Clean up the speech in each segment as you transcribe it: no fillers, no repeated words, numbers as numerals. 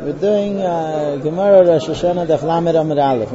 We're doing Gemara Rosh Hashanah Daf Lamed Amud Aleph.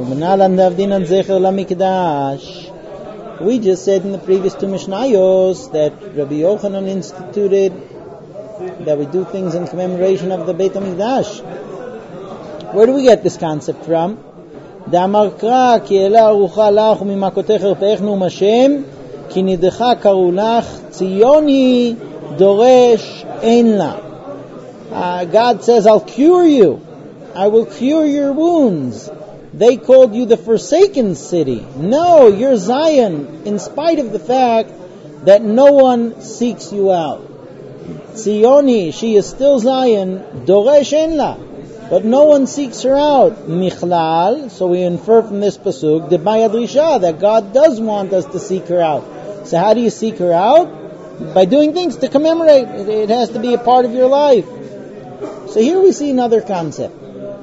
We just said in the previous two Mishnayos that Rabbi Yochanan instituted that we do things in commemoration of the Beit HaMikdash. Where do we get this concept from? Da'amar kra ki ela arucha lach u'mimakotech erpeich num Hashem ki nidecha karu lach tziyoni doresh ein la. God says, I'll cure you. I will cure your wounds. They called you the forsaken city. No, you're Zion, in spite of the fact that no one seeks you out. Tzioni, she is still Zion, Doresh en la, but no one seeks her out. Michlal, so we infer from this pasuk, Debaya Drisha, that God does want us to seek her out. So how do you seek her out? By doing things to commemorate. It has to be a part of your life. So here we see another concept.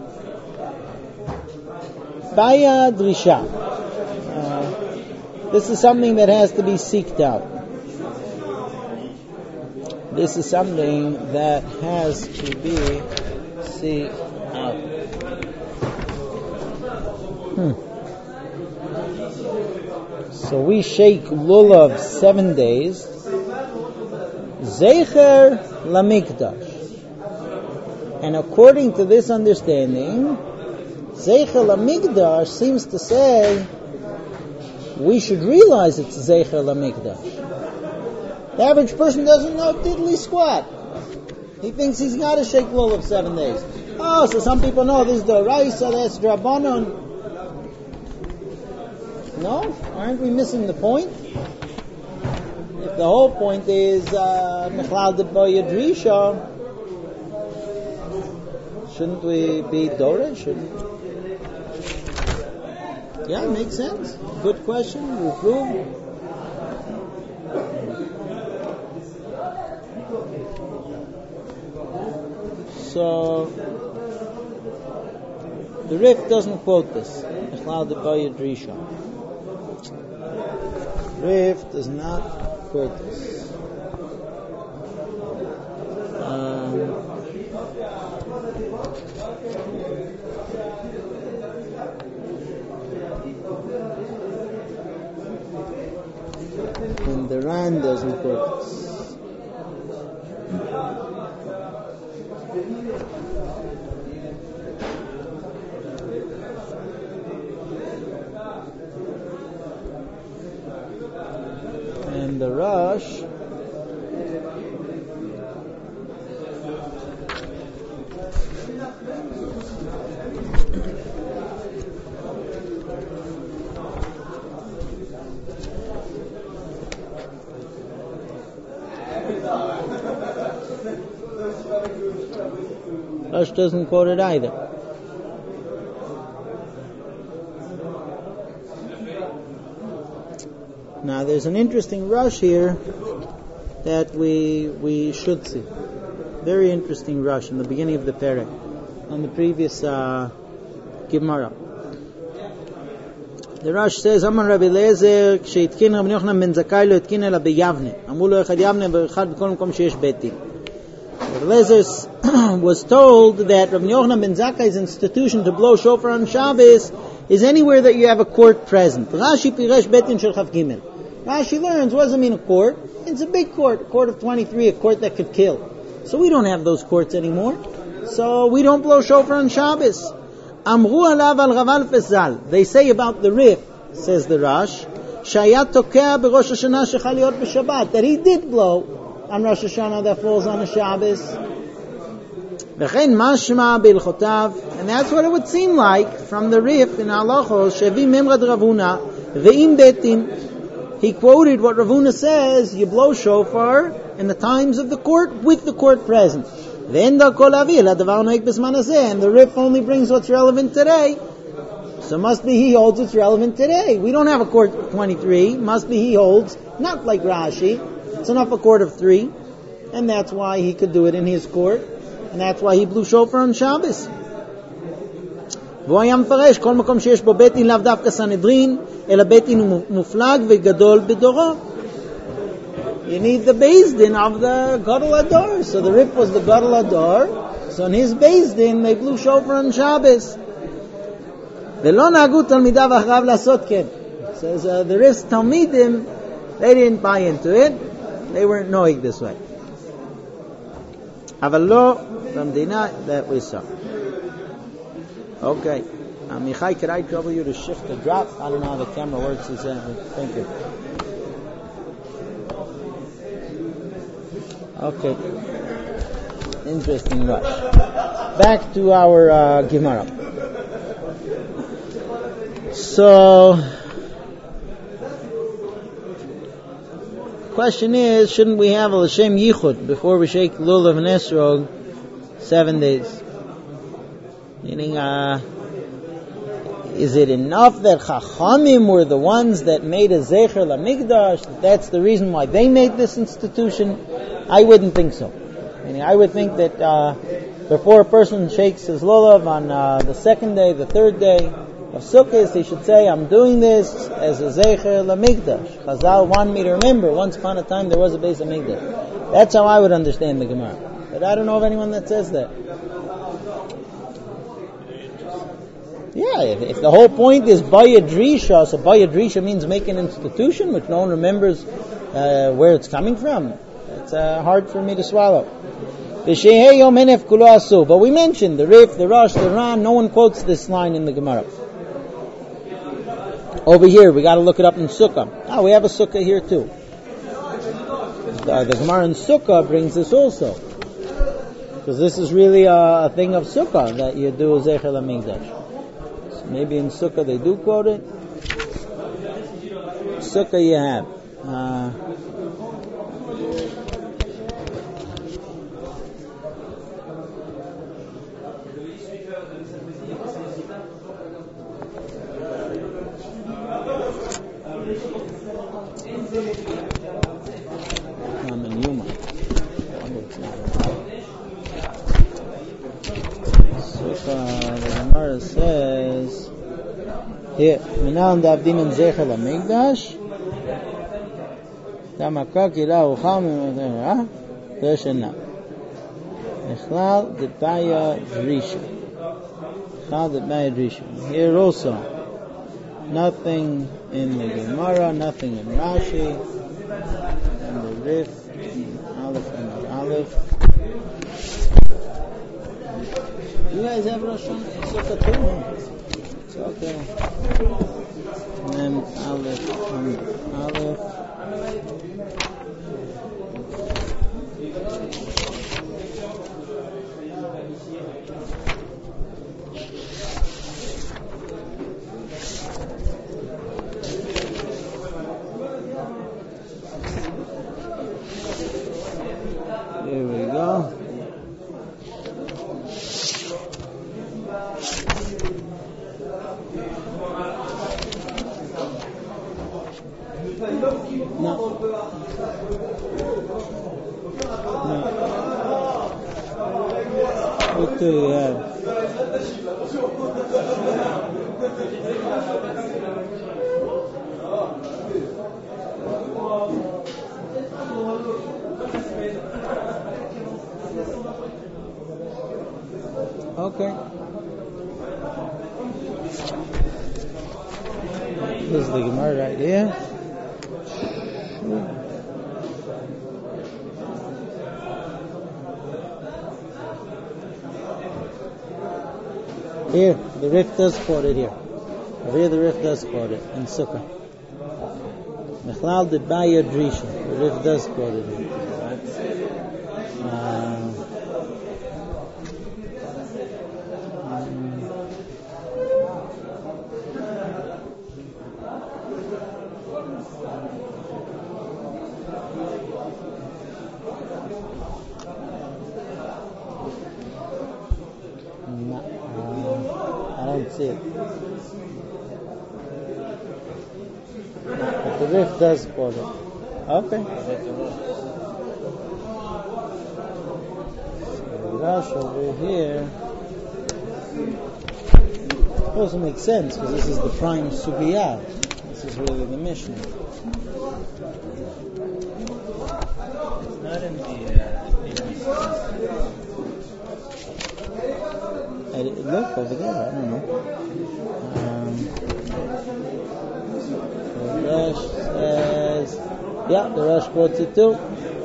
Baya Drisha. This is something that has to be seeked out. This is something that has to be seeked out. So we shake lulav 7 days. Zecher Lamikdash. And according to this understanding, Zeicher LaMikdash seems to say we should realize it's Zeicher LaMikdash. The average person doesn't know diddly squat. He thinks he's got to shake lulav 7 days. Oh, so some people know this is the Raisa, that's Drabanon. No? Aren't we missing the point? If the whole point is Mechlal de Boya Drisha, shouldn't we be Doresh? Yeah, makes sense. Good question. We'll prove. So the Rif doesn't quote this. Echlal de Boya Drisha. Rif does not quote this. And the Ran doesn't quote this. And the Rosh doesn't quote it either. Now there's an interesting rush here that we should see. Very interesting rush in the beginning of the Perek, on the previous Gemara. The rush says, Amar Rabbi Eliezer, ksheitkin Rabbi Yochanan ben Zakkai lo itkin ela beyavne. Amru lo echad yavne v'echad b'kol makom sheyesh beit din. Rabbi Eliezer was told that Rabbi Yochanan ben Zakkai's institution to blow shofar on Shabbos is anywhere that you have a court present. Rashi piresh beit din shel Chav Gimel. Rashi learns, what does it mean a court? It's a big court, a court of 23, a court that could kill. So we don't have those courts anymore. So we don't blow shofar on Shabbos. Amru alav al Rav Alfes Zal. They say about the Rif, says the Rash, Shayat tokea b'Rosh Hashanah shechal liot b'Shabbat, that he did blow on Rosh Hashanah that falls on a Shabbos. V'chein mashma b'ilchotav, and that's what it would seem like from the Rif in Halachos, shevi memrad Ravuna, ve'im betin. He quoted what Ravuna says, you blow shofar in the times of the court with the court present. And the Rif only brings what's relevant today. So must be he holds what's relevant today. We don't have a court of 23. Must be he holds, not like Rashi. It's enough a court of 3. And that's why he could do it in his court. And that's why he blew shofar on Shabbos. והוא היה מפרש, כל מקום שיש בו בית דין לאו דווקא סנהדרין, אלא בית דין הוא מופלג וגדול בדורו. You need the Beis Din of the Gadol Hador. So the Rif was the Gadol Hador. So in his Beis Din, they blew shofar on Shabbos. V'lo nagu talmidav acharav lasot ken. Says the Rif's Talmidim, they didn't buy into it. They weren't knowing this way. Aval from Dina that we saw. Okay. Michai, could I trouble you to shift the drop? I don't know how the camera works. Thank you. Okay. Interesting rush. Back to our Gemara. So, question is, shouldn't we have a L'Shem Yichud before we shake Lulav and Esrog 7 days? Meaning, is it enough that Chachamim were the ones that made a Zecher LaMikdash? That's the reason why they made this institution? I wouldn't think so. Meaning, I would think that before a person shakes his Lulav on the second day, the third day of Sukkot, he should say, I'm doing this as a Zecher LaMikdash. Chazal want me to remember, once upon a time there was a Beis HaMikdash. That's how I would understand the Gemara. But I don't know of anyone that says that. Yeah, if the whole point is Baya Drisha, so Baya Drisha means make an institution which no one remembers where it's coming from. It's hard for me to swallow. But we mentioned the Rif, the Rosh, the Ran, no one quotes this line in the Gemara. Over here, we got to look it up in Sukkah. We have a Sukkah here too. The Gemara in Sukkah brings this also. Because this is really a thing of Sukkah that you do Zecher LaMikdash. Maybe in Sukkah they do quote it. Sukkah you have. The Gemara says here, Minan Davdim and Zecher LaMikdash Tamaka Kila Ucham Deshena Echlal Debaya Drisha. Echlal Debaya Drisha. Here also, nothing in the Gemara, nothing in Rashi, and the Rif, Aleph and the Aleph. You guys have Rosh Hashanah Sukkah too? It's okay. And then Aleph. Here we go. No. What do you have? Okay. This is the Gemara right here. Here, the Rif does quote it here. Over here the Rif does quote it in Sukkah. Mechlal Debaya Drisha. The Rif does quote it here. I don't see it. But the Rif does quote it. Okay. So Rash over here also makes sense because this is the prime Sugiyah. This is really the Mishnah. It's not in the Look over there. I don't know. The Rosh says, yeah, the Rosh quotes it too.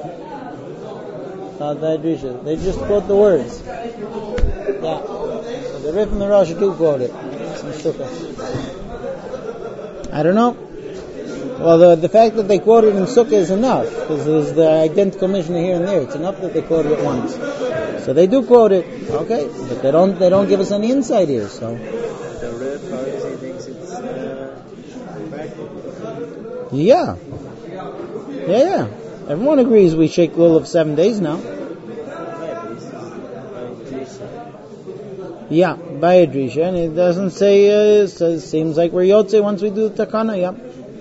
They just quote the words. Yeah. So the Rif and the Rosh do quote it. I don't know. Well, the fact that they quote it in Sukkah is enough, because there's the identical Mishnah here and there. It's enough that they quote it once. So they do quote it, okay, but they don't give us any insight here. So. The Rif obviously thinks it's practical. Yeah. Everyone agrees we shake lulav 7 days now. Yeah, by a drisha, and it doesn't say. It seems like we're yotze once we do the takana. Yeah.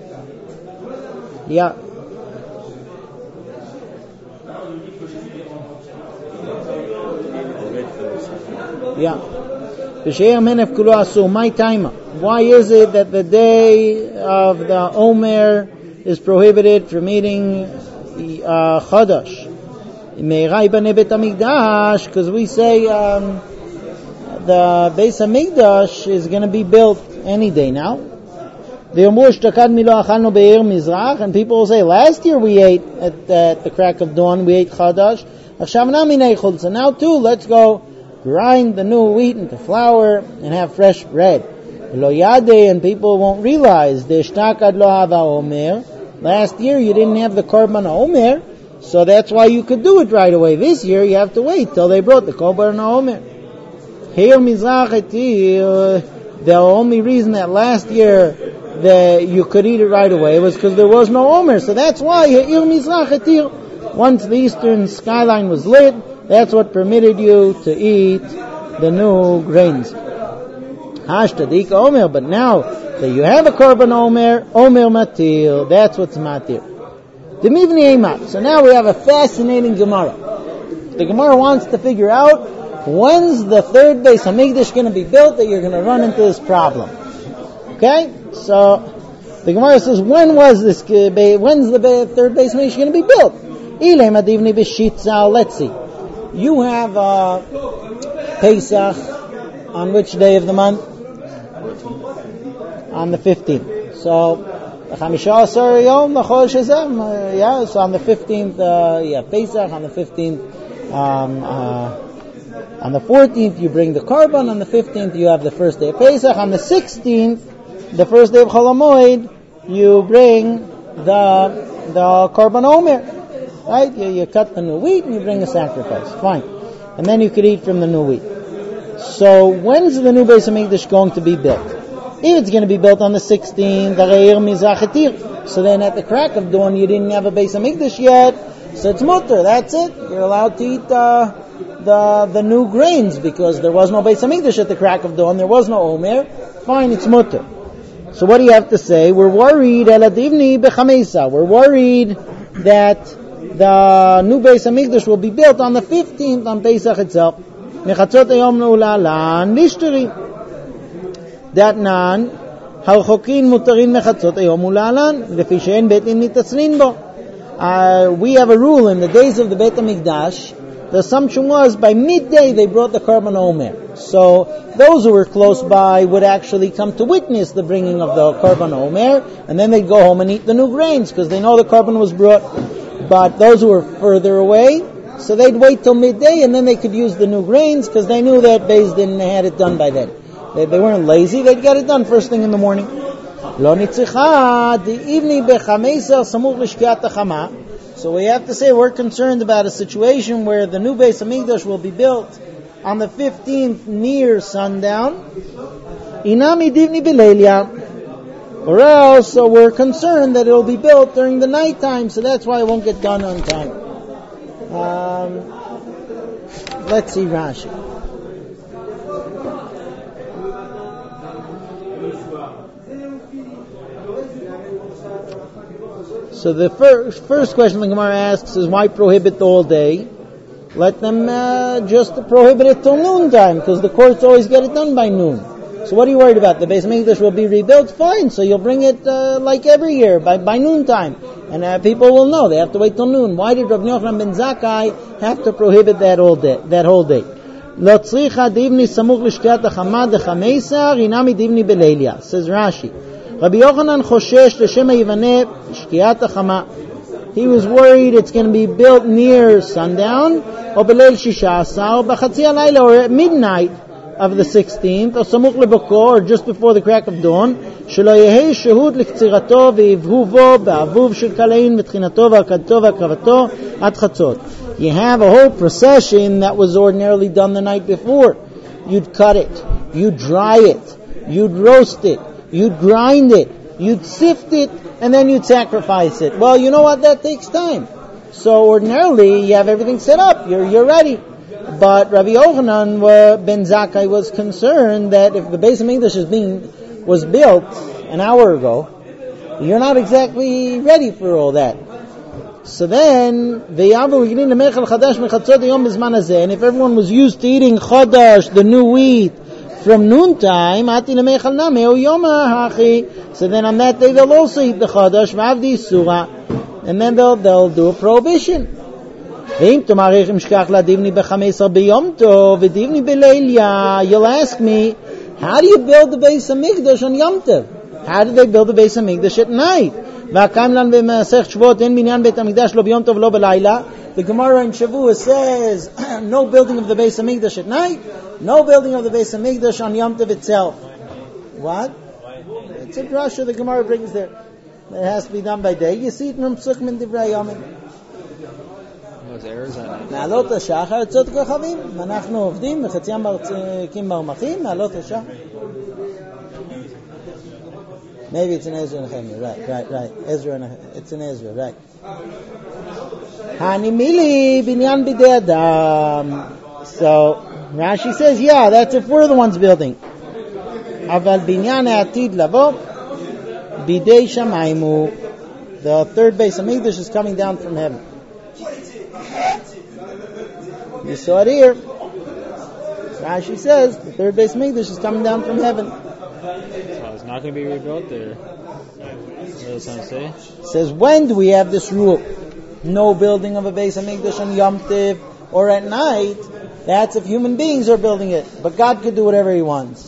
My time. Why is it that the day of the Omer is prohibited from eating chadash? Because we say the Beis Hamikdash is going to be built any day now. And people will say, last year we ate at the crack of dawn, we ate chadash. So now too, let's go grind the new wheat into flour and have fresh bread. And people won't realize, last year you didn't have the korban omer, so that's why you could do it right away. This year you have to wait till they brought the korban omer. Here the only reason that last year that you could eat it right away was because there was no omer. So that's why once the eastern skyline was lit, that's what permitted you to eat the new grains. Hashtadik omer, but now that you have a korban omer matil, that's what's matil. So now we have a fascinating Gemara. The Gemara wants to figure out, when's the third Beis Hamikdash going to be built that you're going to run into this problem? Okay? So the Gemara says, when's the third Beis Hamikdash going to be built? Let's see. You have Pesach on which day of the month? On the 15th. So so on the 15th, Pesach. On the 15th, on the 14th you bring the korban. On the 15th you have the first day of Pesach. On the 16th, the first day of Chol HaMoed, you bring the korban omer. Right? You cut the new wheat and you bring a sacrifice. Fine. And then you could eat from the new wheat. So when's the new Beis Hamikdash going to be built? If it's going to be built on the 16th, so then at the crack of dawn you didn't have a Beis Hamikdash yet, so it's mutter, that's it. You're allowed to eat the new grains because there was no Beis Hamikdash at the crack of dawn, there was no omer. Fine, it's mutter. So what do you have to say? We're worried, we're worried that the new Beis Hamikdash will be built on the 15th on Pesach itself. That nan, halchokin mutarin mechatzot ayom ulalan, lefi she'en beit din nitatzlin bo. We have a rule in the days of the Beit HaMikdash. The assumption was by midday they brought the korban omer. So those who were close by would actually come to witness the bringing of the korban omer, and then they'd go home and eat the new grains because they know the korban was brought. But those who were further away, so they'd wait till midday and then they could use the new grains because they knew that Beis Din had it done by then. They weren't lazy, they'd get it done first thing in the morning. So we have to say we're concerned about a situation where the new Beis Hamikdash will be built on the 15th near sundown. Or else, so we're concerned that it will be built during the nighttime, so that's why it won't get done on time. Let's see Rashi. So the first question the Gemara asks is, why prohibit all day? Let them just prohibit it till noontime, because the courts always get it done by noon. So what are you worried about? The Beis Hamikdash will be rebuilt? Fine, so you'll bring it like every year, by noontime. And people will know, they have to wait till noon. Why did Rav Yochanan ben Zakkai have to prohibit that whole day? לא צריכה דיבני סמוך לשקיעת החמה דחמייסר, אינמי דיבני בליליה. Says Rashi. רבי יוחנן חושש לשם היבנה שקיעת החמה. He was worried it's going to be built near sundown, or בליל 16, or בחצי הלילה, or at midnight of the 16th, or סמוך לבוקר, or just before the crack of dawn, שלא יהי שהות לקצירתו ויבהו בו באבוב של קלעין ותחינתו והקדתו והקרבתו עד חצות. You have a whole procession that was ordinarily done the night before. You'd cut it, you'd dry it, you'd roast it, you'd grind it, you'd sift it, and then you'd sacrifice it. Well, you know what? That takes time. So ordinarily, you have everything set up. You're ready. But Rabbi Yochanan ben Zakkai was concerned that if the Beis HaMikdash was built an hour ago, you're not exactly ready for all that. So then, and if everyone was used to eating chodash, the new wheat, from noontime, so then on that day they'll also eat the chodash, and then they'll do a prohibition. You'll ask me, how do you build the Beis HaMikdash on Yom Tov? How did they build the Beis HaMikdash at night? The Gemara in Shavuot says, no building of the Beis HaMikdash at night, no building of the Beis HaMikdash on Yom Tov itself. What? It's a drasha the Gemara brings there. It has to be done by day. You see it from Psukim and Divrei Yomim. מעלות השחר יוצאות כוכבים, אנחנו עובדים בחציים ברקים ברמחים, מעלות השחר. Maybe it's in Ezra and Nehemiah. Right. It's in Ezra, right. Hanimili binyan bidei adam. So Rashi says, yeah, that's if we're the ones building. Aval binyan ha'atid lavo bidei shamaymu. The third Beis HaMikdash is coming down from heaven. You saw it here. Rashi says the third Beis HaMikdash is coming down from heaven. So it's not going to be rebuilt, or what does it say? It says, when do we have this rule? No building of a Beis HaMikdash on Yom Tov or at night. That's if human beings are building it. But God could do whatever He wants.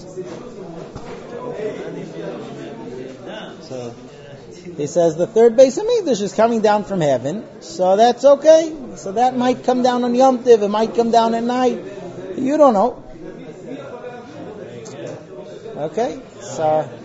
So He says the third Beis HaMikdash is coming down from heaven, so that's okay. So that might come down on Yom Tov, it might come down at night. You don't know. Okay, so